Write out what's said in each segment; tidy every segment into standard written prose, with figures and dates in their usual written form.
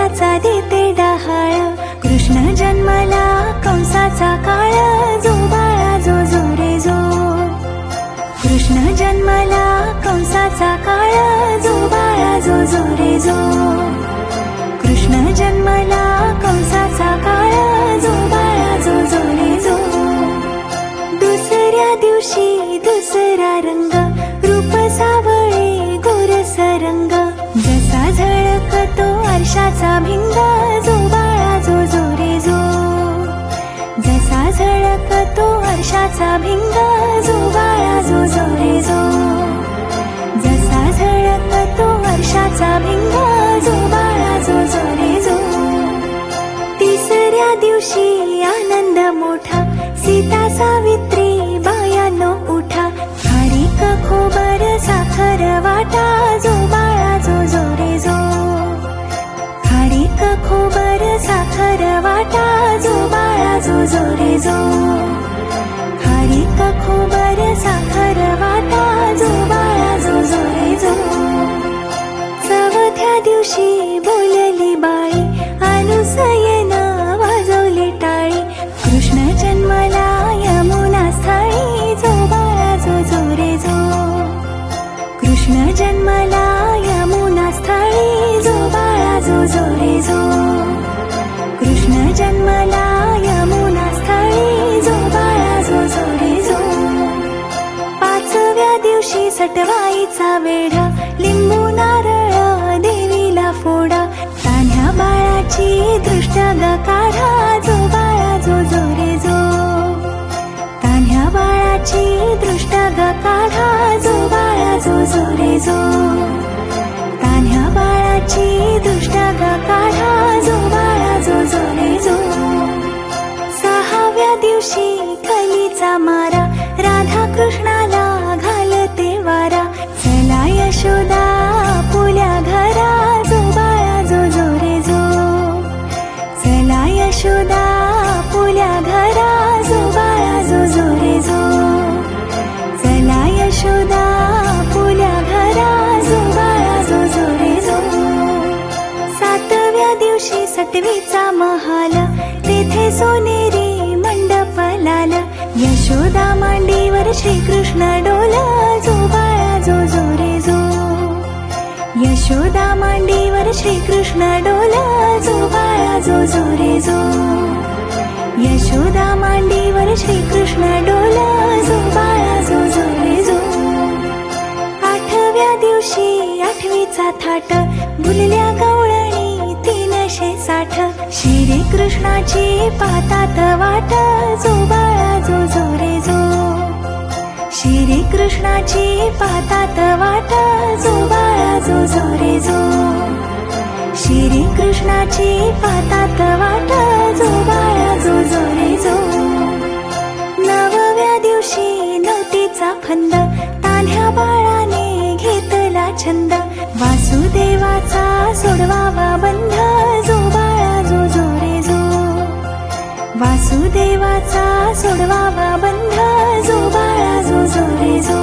सोन्याचा देते डहाळ. कृष्ण जन्मला कंसाचा काळ, जो बाळा जो जो रे जो. कृष्ण जन्मला कंसाचा काळ, जो बाळा जो जो रे जो. कृष्ण जन्मला कंसाचा काळ, जो बाळा जो जो रे जो. दुसऱ्या दिवशी दुसरा रंग, रूप सावळे गोरस रंग. जसा झळकतो आरशाचा भिंग, जो बाळा जो जो रे जो. जसा झळकतो आरशाचा भिंग, जो बाळा जो जो रे जो. जसा झळकतो आरशाचा भिंग, जो बाळा जो जो रे जो. तिसऱ्या दिवशी आनंद मोठा, सीता सावित्री बायानो उठा. खारीक खोबर साखर वाटा, जो बाळा जो जो रे जो. खारीक खोबर साखर वाटा, जो बाळा जो जो रे जो. खारीक खोबर साखर वाटा, जो बाळा जो जो रे जो. चौथ्या दिवशी बोलली बाळी, अनुसयेन वाजवली टाळी. कृष्ण जन्मला यमुना स्थळी, जो बाळा जो जो रे जो. कृष्ण जन्मला यमुना स्थळी, जो बाळा जो जो रे जो. कृष्ण जन्मला यमुना स्थळी, जो बाळा जो जो रे जो. पाचव्या दिवशी सटवाईचा वेढा, लिंबू नारळ देवीला फोडा. तान्ह्या बाळाची दृष्ट ग काढा, जो बाळा जो जो रे जो. तान्ह्या बाळाची दृष्ट ग काढा, जो बाळा जो जो रे जो. तान्ह्या बाळाची दृष्ट ग काढा, जो बाळा जो जो रे जो. सहाव्या दिवशी कलीचा मारा, राधा कृष्णाला घालते वारा. चला यशोदा आपुल्या घरा, जो बाळा जो जो रे जो. चला यशोदा आपुल्या घरा, जो बाळा जो जो रे जो. चला यशोदा आपुल्या घरा, जो बाळा जो जो रे जो. सातव्या दिवशी सटवीचा महाल, तेथे सोनेरी मंडप लाल. यशोदा मांडीवर श्रीकृष्ण डोल, जो बाळा जो जो रे जो. यशोदा मांडीवर श्रीकृष्ण डोल, जो बाळा जो जो रे जो. यशोदा मांडीवर श्रीकृष्ण डोल, जो बाळा जो जो रे जो. आठव्या दिवशी आठवीचा थाट, भुलल्या गवळणी 360. श्री कृष्णाची पातात वाट, जो बाळा जो जो रे जो. श्री कृष्णाची पातात वाट, जो बाळा जो जो रे जो. श्री कृष्णाची पातात वाट, जो बाळा जो जो रे जो. नवव्या दिवशी नवतीचा फंद, तान्ह्या बाळाने घेतला छंद. वासुदेवाचा सोडवावा बंध, जो बाळा जो जो रे जो. वासुदेवाचा सोडवावा बंध, जो बाळा जो जो रे जो.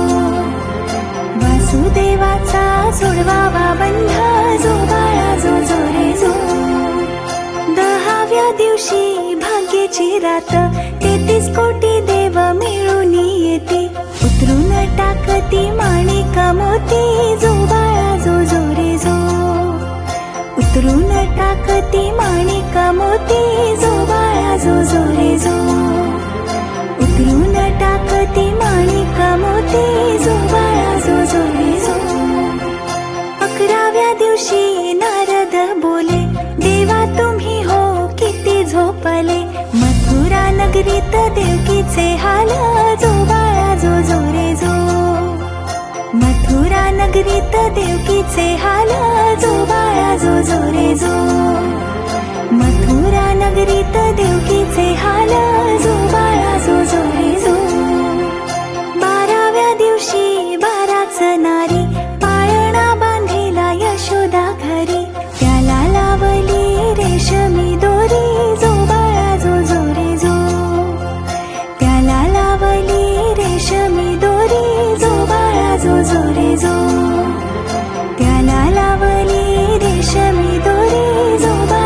वासुदेवाचा सोडवावा बंध, जो बाळा जो जो रे जो. दहाव्या दिवशी भाग्याची रात, 33 कोटी देव मिळून येते. उतरून टाकती माणिक मोती, जो बाळा जो जो रे जो. उतरून टाकती माणिक मोती, जो बाळा जो जो रे जो. उतरून टाकती माणिक मोती, जो बाळा जो जो रे जो. 11व्या दिवशी नारद बोले, देवा तुम्ही हो किती झोपले. मथुरा नगरीत देवकीचे हाल, जो बाळा जो जो रे जो. मथुरा नगरीत देवकीचे हाल, जो बाळा जो जो रे जो. मथुरा नगरीत देवकीचे हाल, जो बाळा जो जो रे जो. 12व्या दिवशी 12च नारी, पाळणा बांधिला यशोदा घरी. त्याला लावली रेशमी दोरी, जो बाळा जो जो रे जो. त्याला लावली रेशमी दोरी, जो बाळा जो जो रे जो. त्याला लावली रेशमी दोरी, जो बाळा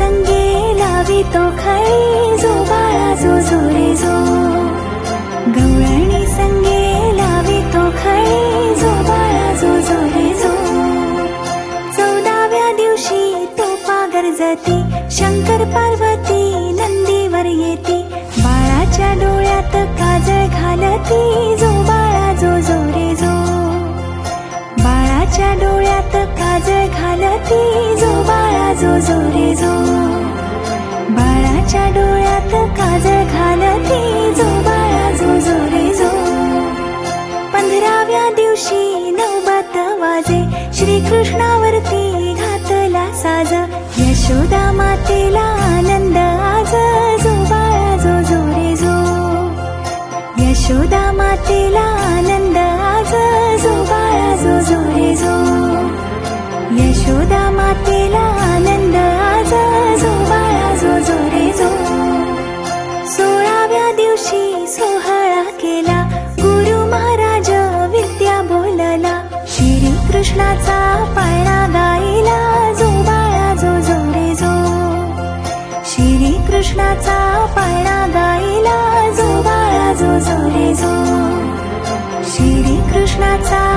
संगे लावितो खळी जो बाळा जो जो रे जो गवळणी संगे लावितो खळी जो बाळा जो जो रे जो 14व्या दिवशी तोफा गरजती शंकर पार्वती नंदीवर येती बाळाच्या डोळ्यात काजळ घालती जो बाळा जो जो रे जो बाळाच्या डोळ्यात काजळ घालती जो बाळा जो जो रे जो बाळाच्या डोळ्यात काजळ घालती जो बाळा जो जो रे जो 15व्या दिवशी नवबत वाजे श्रीकृष्णावरती घातला साज यशोदा मातेला आनंद आज जो बाळा जो जो रे जो यशोदा मातेला आनंद आज जो बाळा जो जो रे जो यशोदा मातेला आनंद आज जो बाळा जो जो रे जो 16व्या दिवशी सोहळा केला गुरु महाराज विद्या बोलला श्री कृष्णाचा पाळणा गायला जो बाळा जो जो रे जो श्री कृष्णाचा पाळणा गायला जो बाळा जो जो रे जो श्री कृष्णाचा